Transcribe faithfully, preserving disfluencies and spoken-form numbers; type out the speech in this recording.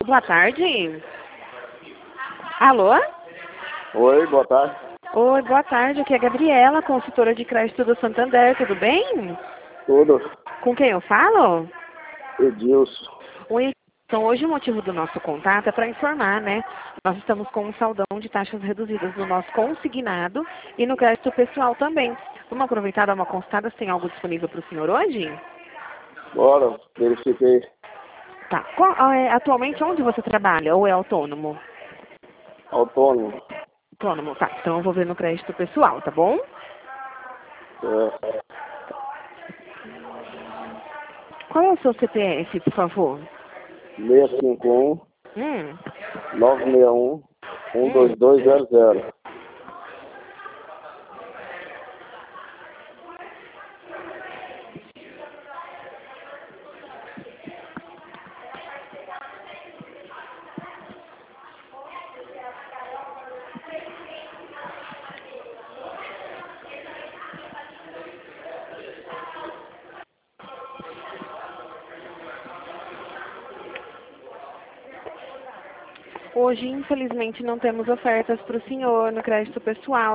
Boa tarde. Alô? Oi, boa tarde. Oi, boa tarde. Aqui é a Gabriela, consultora de crédito do Santander. Tudo bem? Tudo. Com quem eu falo? Edilson. Oi. Então, hoje o motivo do nosso contato é para informar, né? Nós estamos com um saldão de taxas reduzidas no nosso consignado e no crédito pessoal também. Vamos aproveitar e dar uma consultada se tem algo disponível para o senhor hoje? Bora, verifiquei. Tá. Qual, é, atualmente, onde você trabalha? Ou é autônomo? Autônomo. Autônomo, tá. Então eu vou ver no crédito pessoal, tá bom? É. Qual é o seu C P F, por favor? seis cinco um, Hum. nove seis um, um dois Hum. dois zero zero. Hoje, infelizmente, não temos ofertas para o senhor no crédito pessoal.